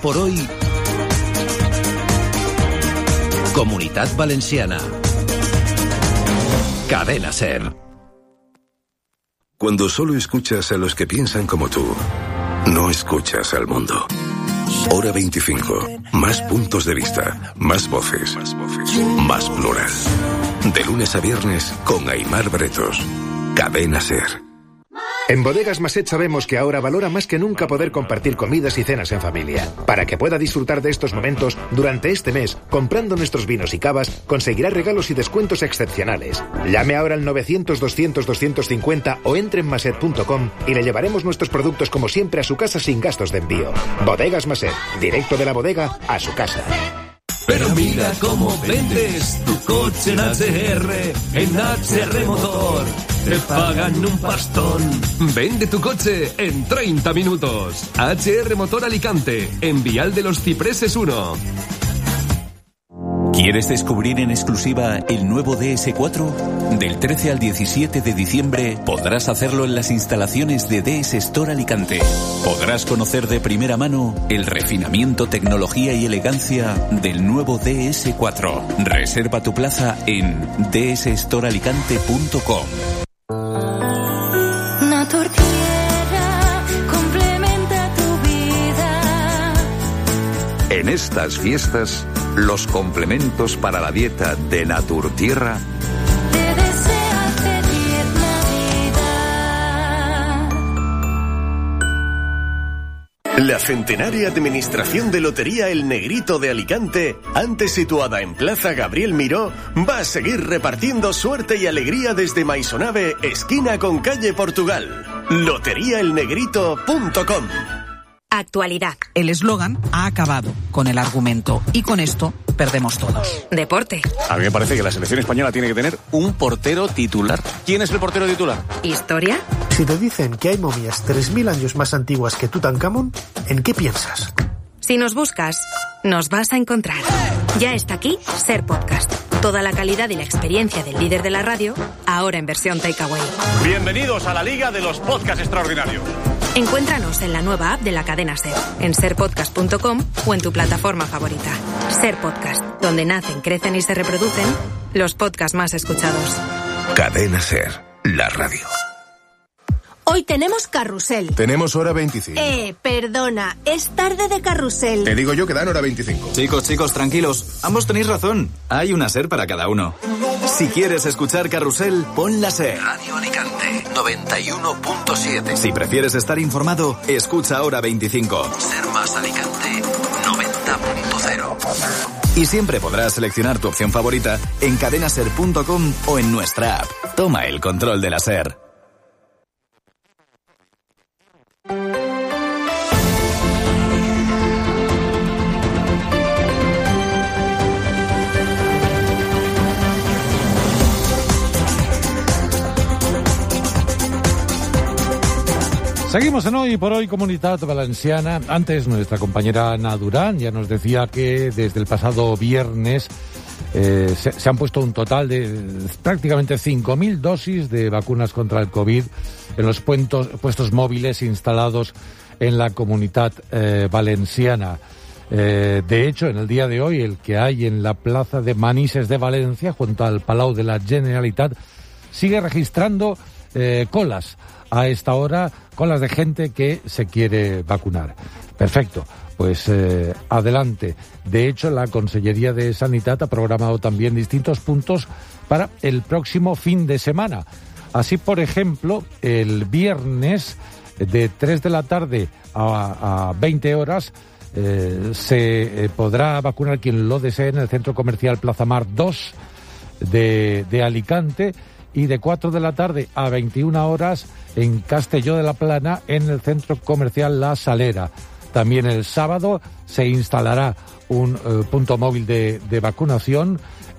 por hoy, Comunitat Valenciana. Cadena SER. Cuando solo escuchas a los que piensan como tú, no escuchas al mundo. Hora 25. Más puntos de vista, más voces, más plural. De lunes a viernes con Aimar Bretos. Cadena SER. En Bodegas Maset sabemos que ahora valora más que nunca poder compartir comidas y cenas en familia. Para que pueda disfrutar de estos momentos, durante este mes, comprando nuestros vinos y cavas, conseguirá regalos y descuentos excepcionales. Llame ahora al 900-200-250 o entre en maset.com y le llevaremos nuestros productos como siempre a su casa sin gastos de envío. Bodegas Maset, directo de la bodega a su casa. Pero mira cómo vendes tu coche en HR Motor. Te pagan un pastón. Vende tu coche en 30 minutos. HR Motor Alicante, en Vial de los Cipreses 1. ¿Quieres descubrir en exclusiva el nuevo DS4? Del 13 al 17 de diciembre podrás hacerlo en las instalaciones de DS Store Alicante. Podrás conocer de primera mano el refinamiento, tecnología y elegancia del nuevo DS4. Reserva tu plaza en dsstorealicante.com. En estas fiestas, los complementos para la dieta de Naturtierra te desea feliz Navidad. La centenaria Administración de Lotería El Negrito de Alicante, antes situada en Plaza Gabriel Miró, va a seguir repartiendo suerte y alegría desde Maisonave, esquina con calle Portugal. Loteriaelnegrito.com. Actualidad. El eslogan ha acabado con el argumento y con esto perdemos todos. Deporte. A mí me parece que la selección española tiene que tener un portero titular. ¿Quién es el portero titular? Historia. Si te dicen que hay momias 3000 años más antiguas que Tutankamón, ¿en qué piensas? Si nos buscas, nos vas a encontrar. Ya está aquí SER Podcast. Toda la calidad y la experiencia del líder de la radio, ahora en versión takeaway. Bienvenidos a la Liga de los Podcasts Extraordinarios. Encuéntranos en la nueva app de la cadena SER, en serpodcast.com o en tu plataforma favorita. SER Podcast, donde nacen, crecen y se reproducen los podcasts más escuchados. Cadena SER, la radio. Hoy tenemos carrusel. Tenemos hora 25. Perdona, es tarde de carrusel. Te digo yo que dan hora 25. Chicos, tranquilos. Ambos tenéis razón. Hay una SER para cada uno. Si quieres escuchar carrusel, pon la SER. Radio Alicante, 91.7. Si prefieres estar informado, escucha hora 25. SER más Alicante, 90.0. Y siempre podrás seleccionar tu opción favorita en cadenaser.com o en nuestra app. Toma el control de la SER. Seguimos en Hoy por Hoy Comunitat Valenciana. Antes nuestra compañera Ana Durán ya nos decía que desde el pasado viernes se han puesto un total de prácticamente 5.000 dosis de vacunas contra el COVID en los puestos móviles instalados en la Comunitat Valenciana. De hecho, en el día de hoy, el que hay en la plaza de Manises de Valencia, junto al Palau de la Generalitat, sigue registrando colas a esta hora, colas de gente que se quiere vacunar. Perfecto, pues adelante. De hecho, la Consellería de Sanidad ha programado también distintos puntos para el próximo fin de semana. Así, por ejemplo, el viernes de 3 de la tarde a 20 horas se podrá vacunar quien lo desee en el Centro Comercial Plaza Mar 2 de Alicante, y de 4 de la tarde a 21 horas en Castelló de la Plana, en el Centro Comercial La Salera. También el sábado se instalará un punto móvil de vacunación